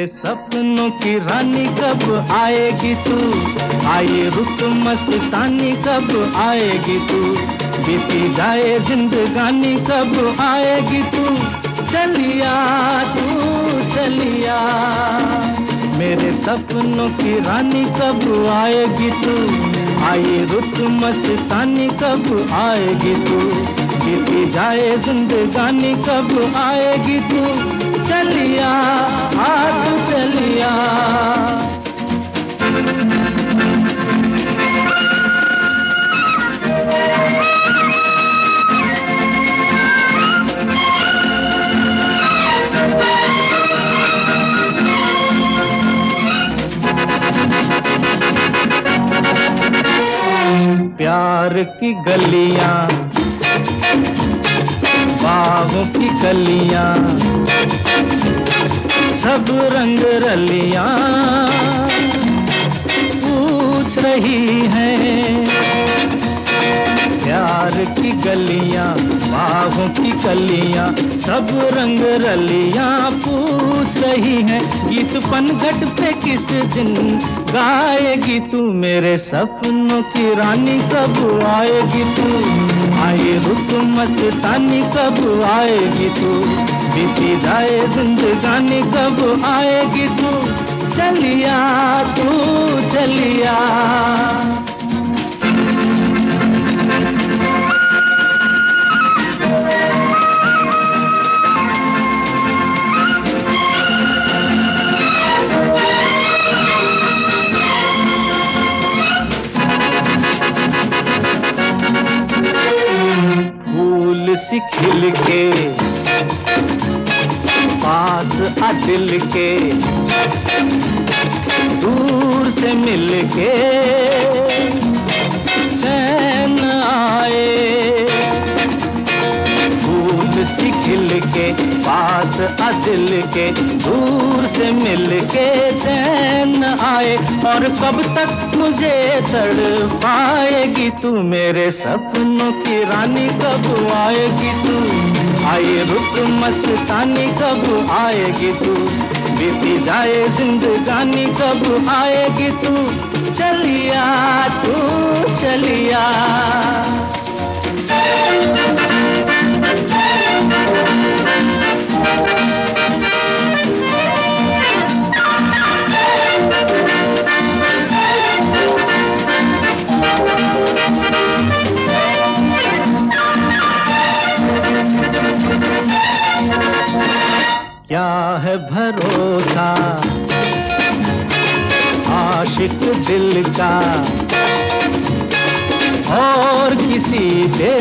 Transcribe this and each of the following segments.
मेरे सपनों की रानी कब आएगी तू, आए रुत मस्तानी कब आएगी तू, बीती जाए जिंदगानी कब आएगी तू, चलिया तू चलिया। मेरे सपनों की रानी कब आएगी तू, आए रुत मस्तानी कब आएगी तू, बीती जाए जिंदगानी कब आएगी तू, चलिया तू चलिया। प्यार की गलियां, बागों की कलियां, सब रंग रलियां पूछ रही हैं। प्यार की गलियां, बागों की कलियां, सब रंग रलियां पूछ रही हैं। गीत पनघट पे किस दिन गाएगी तू, मेरे सपनों की रानी कब आएगी तू, आए रुत मस्तानी कब आएगी तू, बीती जाए जिंदगानी कब आएगी तू, चलिया तू चलिया। सी खिल के पास आ दिल के, दूर से मिल के चैन आए। फूल सी खिल के पास आ दिल के, दूर से मिल के चैन आए। और कब तक मुझे तड़पाएगी तू, मेरे सपनों की रानी कब आएगी तू, आए रुत मस्तानी कब आएगी तू, बीती जाए जिंदगानी कब आएगी तू, चलिया तू चलिया। क्या है भरोसा आशिक दिल का और किसी पे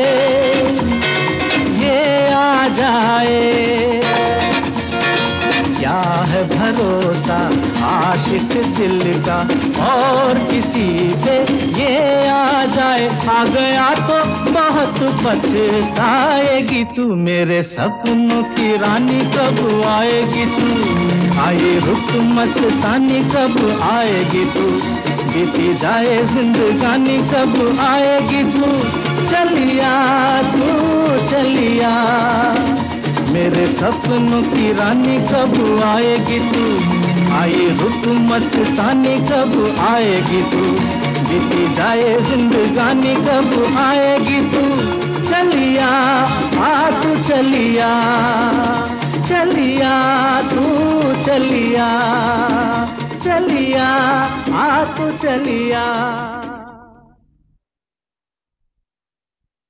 ये आ जाए। क्या है भरोसा आशिक दिल का और किसी पे ये आ जाए। आ गया तो बहुत पछताएगी तू, मेरे सपनों की रानी कब आएगी तू, आए रुत मस्तानी कब आएगी तू, बीती जाए जिंदगानी कब आएगी तू, चलिया तू चलिया। मेरे सपनों की रानी कब आएगी तू, आए रुत मस्तानी कब आएगी तू, बीती जाए जिंदगानी कब आएगी तू, चलिया तू चलिया। चलिया तू चलिया, चलिया तू चलिया।